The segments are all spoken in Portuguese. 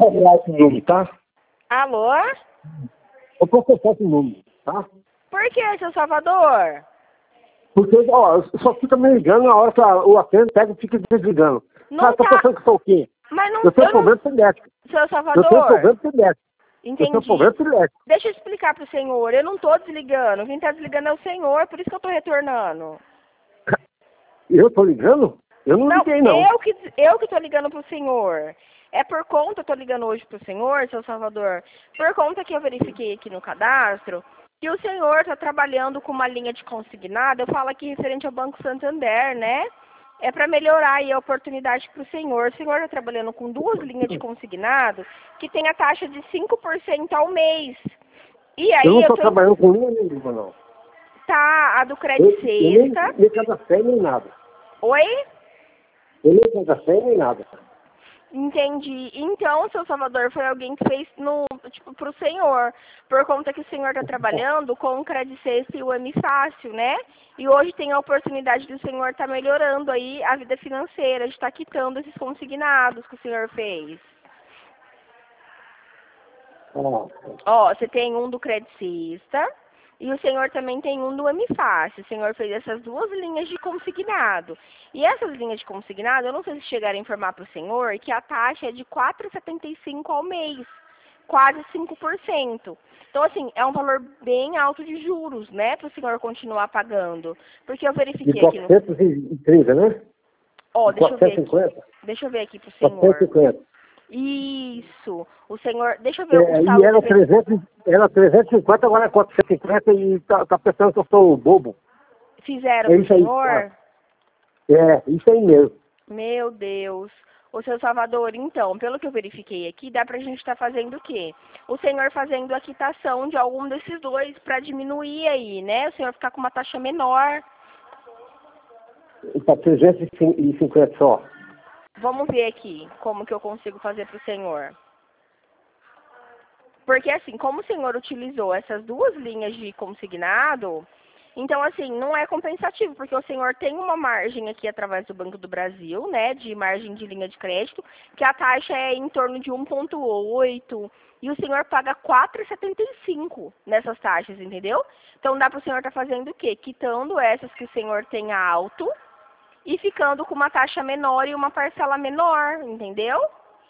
cobrar esse número, tá? Alô? Eu vou processar esse número, tá? Por que, seu Salvador? Porque, ó, só fica me ligando na hora que o atendo pega e fica desligando. Não Tá tá. pensando que eu sou o quê? Mas não, Eu tenho eu não... problema elétrico. Seu Eu tenho Salvador, problema elétrico. Eu tenho entendi. problema elétrico. Deixa eu explicar pro senhor. Eu não tô desligando. Quem tá desligando é o senhor, por isso que eu tô retornando. Eu tô ligando? Eu não liguei, não. Eu que tô ligando pro senhor. É por conta, eu tô ligando hoje pro senhor, seu Salvador, por conta que eu verifiquei aqui no cadastro, que o senhor tá trabalhando com uma linha de consignado, eu falo aqui referente ao Banco Santander, né? É para melhorar aí a oportunidade pro senhor. O senhor tá trabalhando com 2 linhas de consignado que tem a taxa de 5% ao mês. E aí Eu não tô tô... trabalhando com linha nenhuma, não. Tá, a do Credit Eu Sexta. nem cadastrei nem nada. Oi? Eu nem cadastrei nem nada. Entendi. Então, seu Salvador, foi alguém que fez pro senhor, por conta que o senhor está trabalhando com o Credit Sexta e o M Fácil, né? E hoje tem a oportunidade do senhor estar melhorando aí a vida financeira, de estar quitando esses consignados que o senhor fez. Ó, você tem um do Credit Sexta e o senhor também tem um do M Fácil. O senhor fez essas 2 linhas de consignado. E essas linhas de consignado, eu não sei se chegaram a informar para o senhor que a taxa é de 4,75 ao mês, quase 5%. Então, assim, é um valor bem alto de juros, né, para o senhor continuar pagando. Porque eu verifiquei aqui no... 430, né? Ó, deixa eu ver aqui. 450? Deixa eu ver aqui pro senhor. 450. Isso. O senhor... Deixa eu ver o E saldo... era 350, agora é 450 e tá pensando que eu sou bobo. Fizeram É pro isso aí, senhor? isso aí mesmo. Meu Deus. O seu Salvador, então, pelo que eu verifiquei aqui, dá pra gente estar fazendo o quê? O senhor fazendo a quitação de algum desses 2 para diminuir aí, né? O senhor ficar com uma taxa menor. Tá 350 só. Vamos ver aqui como que eu consigo fazer pro senhor. Porque assim, como o senhor utilizou essas 2 linhas de consignado, então assim, não é compensativo, porque o senhor tem uma margem aqui através do Banco do Brasil, né, de margem de linha de crédito, que a taxa é em torno de 1,8, e o senhor paga 4,75 nessas taxas, entendeu? Então dá para o senhor estar fazendo o quê? Quitando essas que o senhor tem alto e ficando com uma taxa menor e uma parcela menor, entendeu?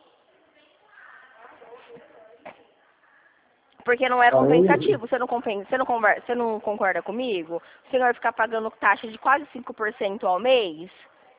Porque não é compensativo, você não concorda comigo? O senhor ficar pagando taxa de quase 5% ao mês?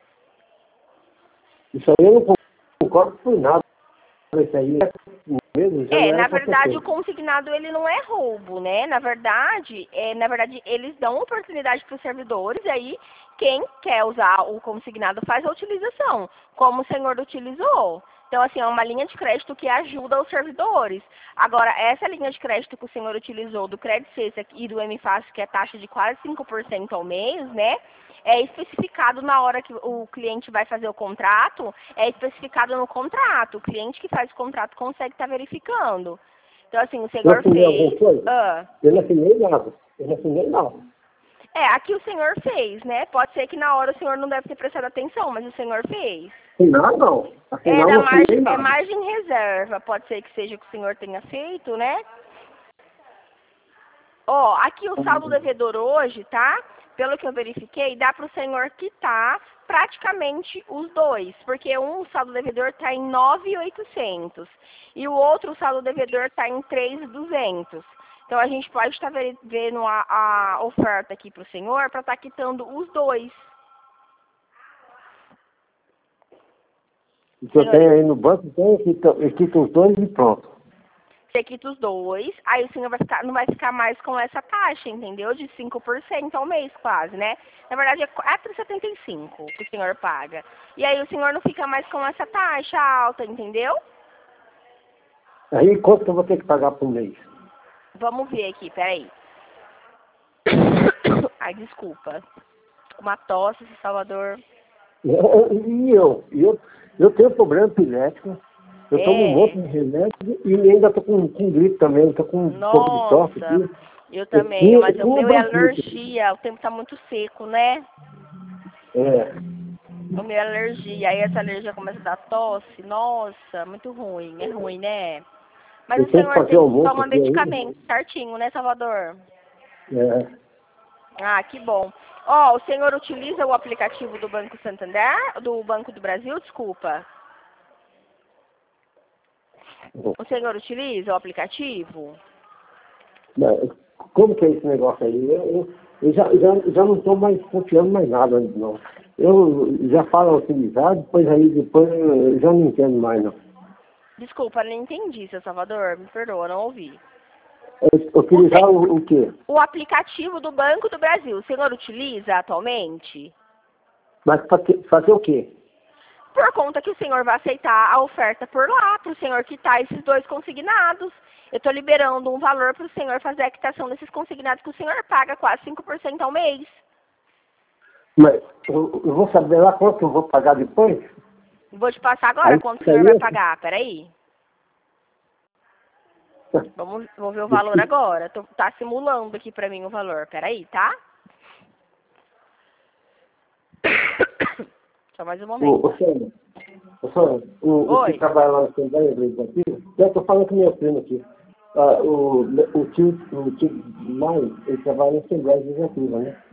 Isso aí eu não concordo por nada. Isso aí mesmo, já não Na era verdade, o competente. consignado ele não é roubo, né? Na verdade, eles dão oportunidade para os servidores, aí quem quer usar o consignado faz a utilização, como o senhor utilizou. Então, assim, é uma linha de crédito que ajuda os servidores. Agora, essa linha de crédito que o senhor utilizou do Credit Sexta e do M Fácil, que é taxa de quase 5% ao mês, né? É especificado na hora que o cliente vai fazer o contrato, é especificado no contrato. O cliente que faz o contrato consegue estar verificando. Então, assim, o Eu senhor assinei alguma fez... coisa? Eu não assinei nada. Eu não assinei nada. aqui o senhor fez, né? Pode ser que na hora o senhor não deve ter prestado atenção, mas o senhor fez. Assinar não. Assinar Da não assinei margem, nada. margem reserva. Pode ser que seja o que o senhor tenha feito, né? Ó, aqui o saldo devedor hoje, tá? Pelo que eu verifiquei, dá para o senhor quitar praticamente os 2, porque um saldo devedor está em 9.800 e o outro saldo devedor está em 3.200. Então a gente pode estar vendo a oferta aqui para o senhor para estar quitando os 2. O que eu tenho aí no banco, eu quito os 2 e pronto. Você quita os 2, aí o senhor não vai ficar mais com essa taxa, entendeu? De 5% ao mês quase, né? Na verdade é 4,75 que o senhor paga. E aí o senhor não fica mais com essa taxa alta, entendeu? Aí quanto que eu vou ter que pagar por mês? Vamos ver aqui, peraí. Ai, desculpa. Uma tosse, Salvador. Eu tenho problema epilético, eu tomo um monte de remédio e ainda tô com gripe também, eu tô com um pouco de tosse aqui. Eu também, mas o meu é alergia, o tempo tá muito seco, né? O meu é alergia, aí essa alergia começa a dar tosse, nossa, muito ruim, é ruim, né? Mas Eu o tenho que senhor fazer almoço toma aqui ainda. medicamento certinho, né, Salvador? É. Ah, que bom. Ó, o senhor utiliza o aplicativo do Banco Santander, do Banco do Brasil, desculpa. O senhor utiliza o aplicativo? Mas como que é esse negócio aí? Eu já não estou mais confiando mais nada, não. Eu já falo utilizar, depois eu já não entendo mais, não. Desculpa, não entendi, seu Salvador. Me perdoa, não ouvi. Utilizar o quê? O aplicativo do Banco do Brasil, o senhor utiliza atualmente? Mas fazer o quê? Por conta que o senhor vai aceitar a oferta por lá, para o senhor quitar esses 2 consignados. Eu estou liberando um valor para o senhor fazer a quitação desses consignados que o senhor paga quase 5% ao mês. Mas eu vou saber lá quanto eu vou pagar depois? Vou te passar agora Aí, quanto o senhor vai pagar. Peraí. Vou ver o valor agora. Tá simulando aqui para mim o valor. Peraí, tá? Só mais um momento. O que trabalha lá na Assembleia Legislativa, eu estou falando com meu primo aqui. O tio Mário, ele trabalha na Assembleia Legislativa, né?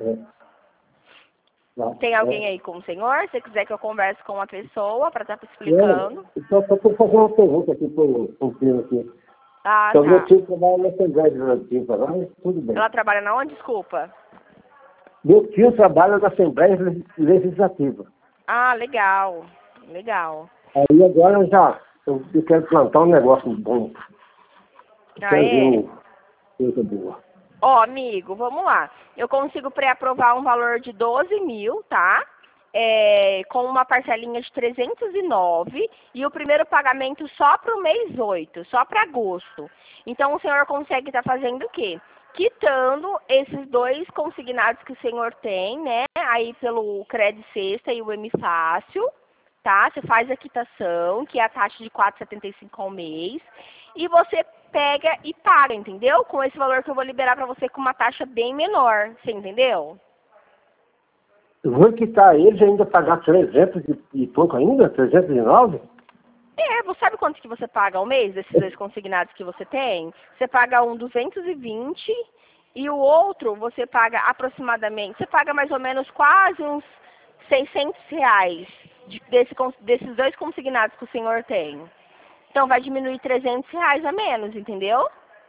Tem alguém aí com o senhor? Se quiser que eu converse com uma pessoa para estar explicando. Só estou fazendo uma pergunta aqui para o primo aqui. Ah, então, tá. meu tio trabalha na Assembleia Legislativa lá, mas tudo bem. Ela trabalha na onde? Desculpa. Meu tio trabalha na Assembleia Legislativa. Ah, legal. Legal. Aí agora eu quero plantar um negócio bom. Ah, é? Coisa boa. Ó, amigo, vamos lá. Eu consigo pré-aprovar um valor de 12 mil, tá? Com uma parcelinha de 309 e o primeiro pagamento só para o mês 8, só para agosto. Então, o senhor consegue estar fazendo o quê? Quitando esses 2 consignados que o senhor tem, né? Aí pelo Cred Sexta e o M Fácil, tá? Você faz a quitação, que é a taxa de 4,75 ao mês, e você pega e paga, entendeu? Com esse valor que eu vou liberar para você com uma taxa bem menor, você entendeu? Eu vou quitar eles e ainda pagar 300 e pouco ainda? 309? Você sabe quanto que você paga ao mês desses 2 consignados que você tem? Você paga um 220 e o outro você paga aproximadamente, você paga mais ou menos quase uns 600 reais desses 2 consignados que o senhor tem. Então vai diminuir 300 reais a menos, entendeu?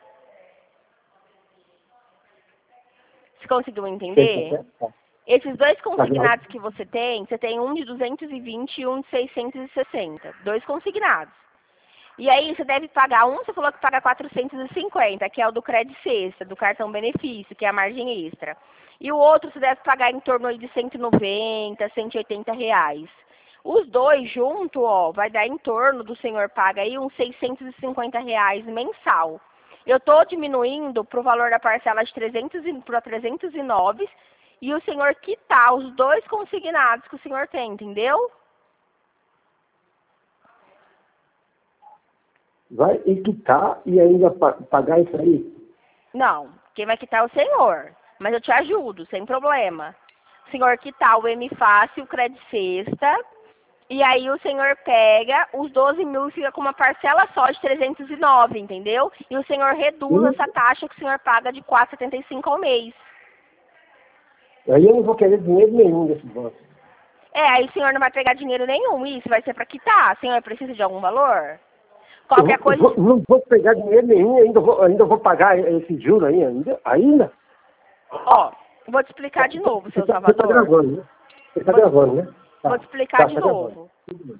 Você conseguiu entender? Esses 2 consignados que você tem um de 220 e um de 660. 2 consignados. E aí você deve pagar você falou que paga 450, que é o do Cred Sexta, do cartão benefício, que é a margem extra. E o outro você deve pagar em torno aí de 190, 180 reais. Os 2 juntos, vai dar em torno do senhor paga aí uns 650 reais mensal. Eu estou diminuindo para o valor da parcela de 309 e o senhor quitar os 2 consignados que o senhor tem, entendeu? Vai quitar e ainda pagar isso aí? Não, quem vai quitar é o senhor. Mas eu te ajudo, sem problema. O senhor quitar o M Fácil, o Cred Sexta, e aí o senhor pega os 12 mil e fica com uma parcela só de 309, entendeu? E o senhor reduz essa taxa que o senhor paga de 4,75 ao mês. Aí eu não vou querer dinheiro nenhum desse banco. Aí o senhor não vai pegar dinheiro nenhum, isso vai ser para quitar. O senhor precisa de algum valor? Qualquer coisa... Não vou pegar dinheiro nenhum, ainda vou pagar esse juro aí ainda? Vou te explicar de novo, seu Salvador. Você está gravando, né? Você está gravando, né? Vou te explicar de novo.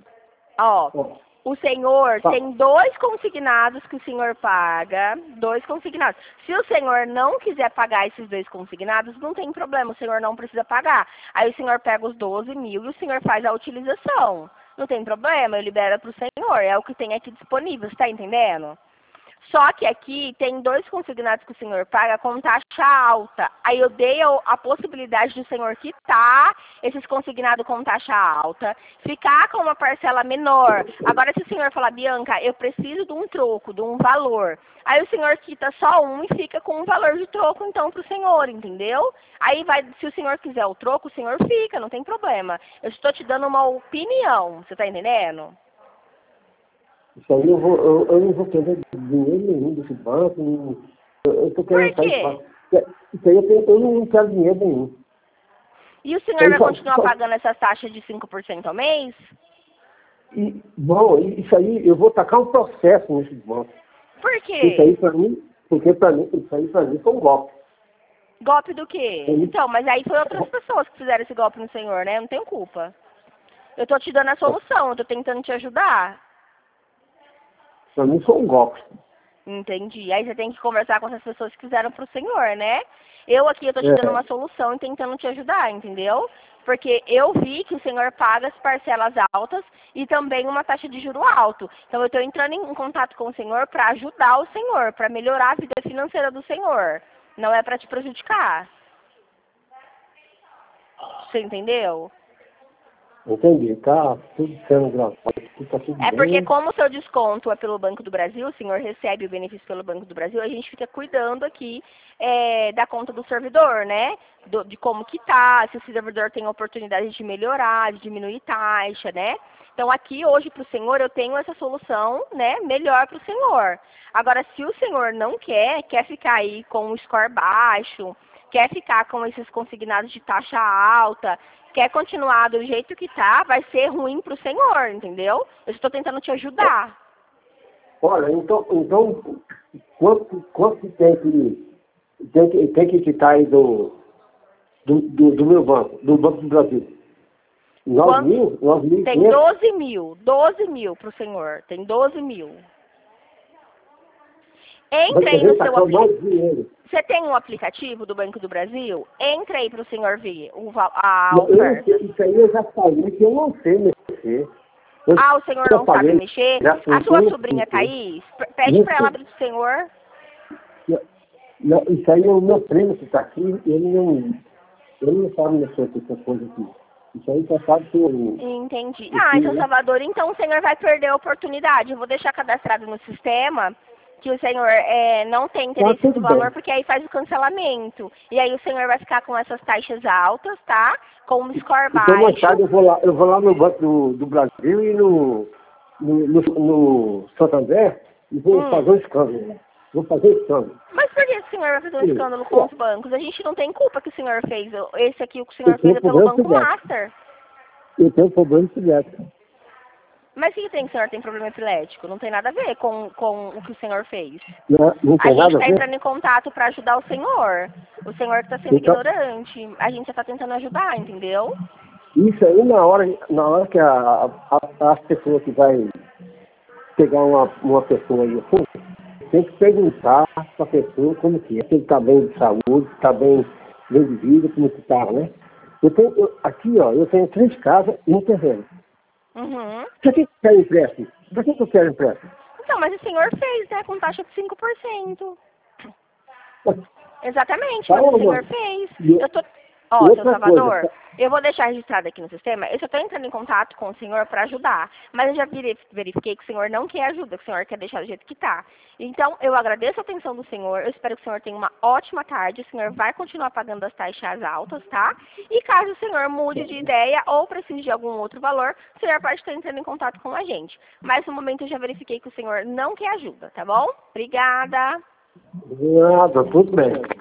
O senhor tem 2 consignados que o senhor paga, 2 consignados. Se o senhor não quiser pagar esses 2 consignados, não tem problema, o senhor não precisa pagar. Aí o senhor pega os 12 mil e o senhor faz a utilização. Não tem problema, eu libero para o senhor, é o que tem aqui disponível, você está entendendo? Só que aqui tem 2 consignados que o senhor paga com taxa alta. Aí eu dei a possibilidade do senhor quitar esses consignados com taxa alta, ficar com uma parcela menor. Agora, se o senhor falar, Bianca, eu preciso de um troco, de um valor. Aí o senhor quita só um e fica com um valor de troco, então, para o senhor, entendeu? Aí vai, se o senhor quiser o troco, o senhor fica, não tem problema. Eu estou te dando uma opinião, você está entendendo? Isso aí eu não vou querer dinheiro nenhum desse banco. Eu estou querendo Por quê? sair. Isso aí eu não quero dinheiro nenhum. E o senhor vai continuar pagando essas taxas de 5% ao mês? Bom, isso aí eu vou tacar um processo nesse banco. Por quê? Isso aí para mim, porque isso aí para mim foi um golpe. Golpe do quê? Então, mas aí foi outras pessoas que fizeram esse golpe no senhor, né? Eu não tenho culpa. Eu tô te dando a solução, eu tô tentando te ajudar. Para mim foi um golpe. Entendi. Aí você tem que conversar com essas pessoas que fizeram pro senhor, né? Eu aqui, eu tô te dando uma solução e tentando te ajudar, entendeu? Porque eu vi que o senhor paga as parcelas altas e também uma taxa de juro alto. Então eu estou entrando em contato com o senhor para ajudar o senhor, para melhorar a vida financeira do senhor. Não é para te prejudicar. Você entendeu? Entendi, tá tudo sendo gravado, tá tudo bem. É porque como o seu desconto é pelo Banco do Brasil, o senhor recebe o benefício pelo Banco do Brasil, a gente fica cuidando aqui da conta do servidor, né? De como que tá, se o servidor tem oportunidade de melhorar, de diminuir taxa, né? Então aqui hoje para o senhor eu tenho essa solução, né, melhor para o senhor. Agora se o senhor não quer ficar aí com o score baixo, quer ficar com esses consignados de taxa alta, quer continuar do jeito que tá, vai ser ruim pro senhor, entendeu? Eu estou tentando te ajudar. Olha, então quanto tem que quitar aí do meu banco, do Banco do Brasil? 9 mil? 9 mil? Tem 12 mil pro senhor, tem 12 mil. Entra aí no seu aplicativo. Você tem um aplicativo do Banco do Brasil? Entra aí para o senhor ver a oferta. Isso aí eu já falei que eu não sei mexer. O senhor não sabe mexer? A sua sobrinha Thaís, pede para ela abrir do senhor. Não, isso aí é o meu primo que está aqui, ele não sabe mexer com essa coisa aqui. Isso aí só sabe que eu... Entendi. Seu Salvador, então o senhor vai perder a oportunidade. Eu vou deixar cadastrado no sistema que o senhor não tem interesse do valor, porque aí faz o cancelamento. E aí o senhor vai ficar com essas taxas altas, tá? Com um score baixo. Então, mais tarde eu vou lá no Banco do Brasil e no Santander e vou fazer um escândalo. Vou fazer escândalo. Mas por que o senhor vai fazer um escândalo com os bancos? A gente não tem culpa que o senhor fez. Esse aqui, o que o senhor fez é pelo Banco Master. Eu tenho problema epilético. Mas o que tem que o senhor tem problema epilético? Não tem nada a ver com o que o senhor fez. Não tem nada a ver. A gente está entrando em contato para ajudar o senhor. O senhor que está sendo ignorante. A gente já está tentando ajudar, entendeu? Isso aí na hora que as pessoas que vai pegar uma pessoa aí, tem que perguntar para a pessoa como que é. Se ele está bem de saúde, se está bem de vida, como que está, né? Aqui, ó, eu tenho 3 casas e um terreno. Pra que eu quero empréstimo? Pra que eu quero empréstimo? Então, mas o senhor fez, né? Com taxa de 5%. Exatamente, mas o senhor fez. Seu Salvador, eu vou deixar registrado aqui no sistema. Eu só estou entrando em contato com o senhor para ajudar. Mas eu já verifiquei que o senhor não quer ajuda, que o senhor quer deixar do jeito que está. Então, eu agradeço a atenção do senhor. Eu espero que o senhor tenha uma ótima tarde. O senhor vai continuar pagando as taxas altas, tá? E caso o senhor mude de ideia ou precise de algum outro valor, o senhor pode estar entrando em contato com a gente. Mas no momento eu já verifiquei que o senhor não quer ajuda, tá bom? Obrigada. Nada, tudo bem.